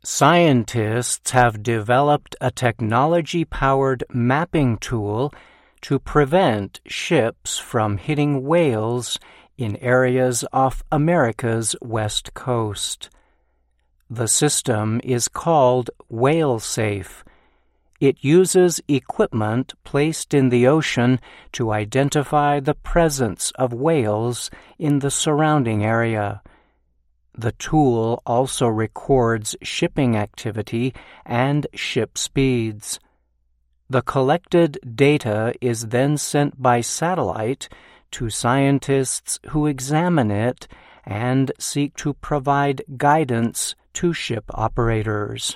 Scientists have developed a technology-powered mapping tool to prevent ships from hitting whales in areas off America's west coast. The system is called WhaleSafe. It uses equipment placed in the ocean to identify the presence of whales in the surrounding area. The tool also records shipping activity and ship speeds. The collected data is then sent by satellite to scientists who examine it and seek to provide guidance to ship operators.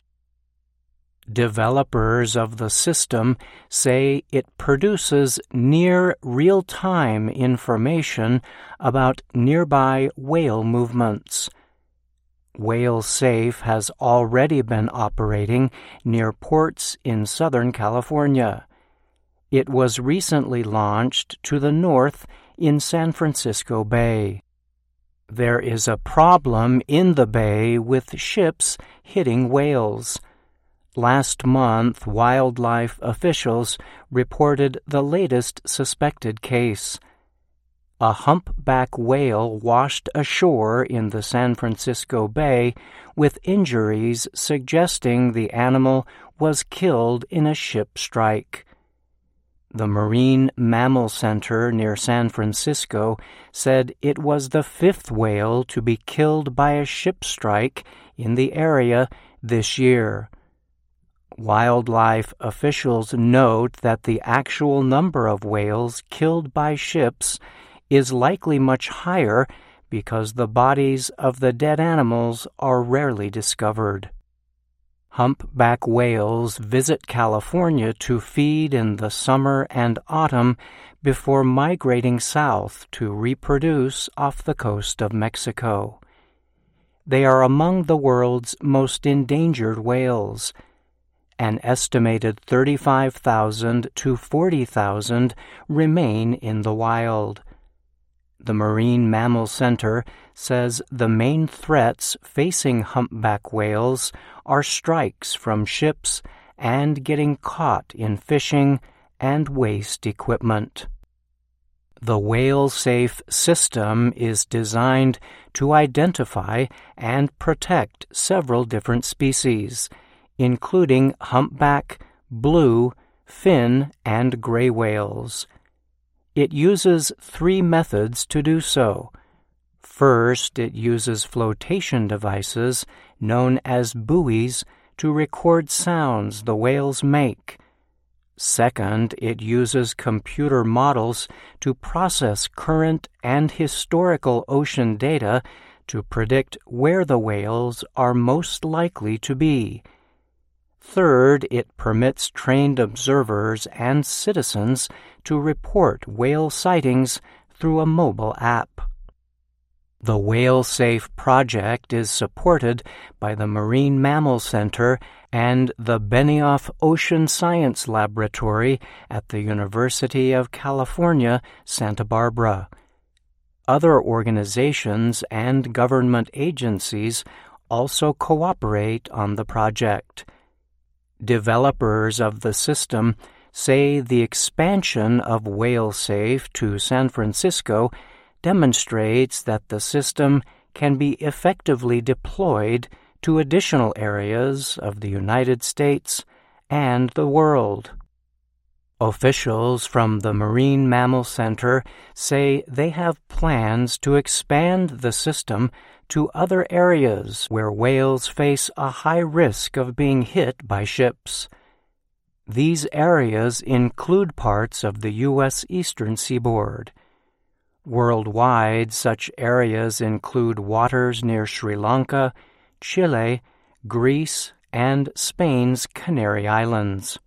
Developers of the system say it produces near real-time information about nearby whale movements. WhaleSafe has already been operating near ports in Southern California. It was recently launched to the north in San Francisco Bay. There is a problem in the bay with ships hitting whales. Last month, wildlife officials reported the latest suspected case. A humpback whale washed ashore in the San Francisco Bay with injuries suggesting the animal was killed in a ship strike. The Marine Mammal Center near San Francisco said it was the fifth whale to be killed by a ship strike in the area this year. Wildlife officials note that the actual number of whales killed by ships is likely much higher because the bodies of the dead animals are rarely discovered. Humpback whales visit California to feed in the summer and autumn before migrating south to reproduce off the coast of Mexico. They are among the world's most endangered whales. An estimated 35,000 to 40,000 remain in the wild. The Marine Mammal Center says the main threats facing humpback whales are strikes from ships and getting caught in fishing and waste equipment. The WhaleSafe system is designed to identify and protect several different species, including humpback, blue, fin, and gray whales. It uses three methods to do so. First, it uses flotation devices known as buoys to record sounds the whales make. Second, it uses computer models to process current and historical ocean data to predict where the whales are most likely to be. Third, it permits trained observers and citizens to report whale sightings through a mobile app. The WhaleSafe project is supported by the Marine Mammal Center and the Benioff Ocean Science Laboratory at the University of California, Santa Barbara. Other organizations and government agencies also cooperate on the project. Developers of the system say the expansion of WhaleSafe to San Francisco demonstrates that the system can be effectively deployed to additional areas of the United States and the world. Officials from the Marine Mammal Center say they have plans to expand the system to other areas where whales face a high risk of being hit by ships. These areas include parts of the U.S. eastern seaboard. Worldwide, such areas include waters near Sri Lanka, Chile, Greece, and Spain's Canary Islands.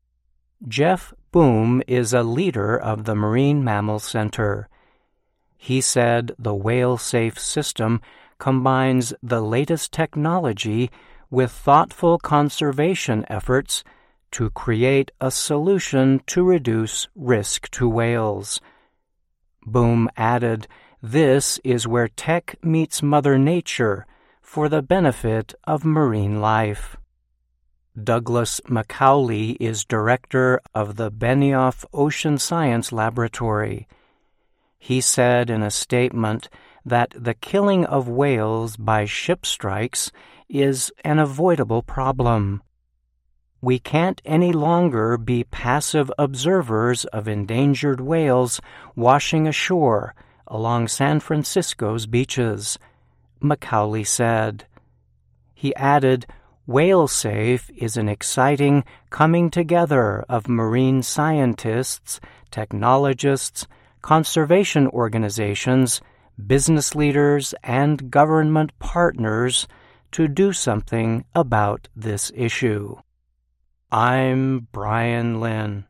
Jeff Boom is a leader of the Marine Mammal Center. He said the WhaleSafe system combines the latest technology with thoughtful conservation efforts to create a solution to reduce risk to whales. Boom added, "This is where tech meets Mother Nature, for the benefit of marine life. Douglas Macaulay is director of the Benioff Ocean Science Laboratory. He said in a statement that the killing of whales by ship strikes is an avoidable problem. We can't any longer be passive observers of endangered whales washing ashore along San Francisco's beaches, Macaulay said. He added, WhaleSafe is an exciting coming together of marine scientists, technologists, conservation organizations, business leaders, and government partners to do something about this issue. I'm Brian Lynn.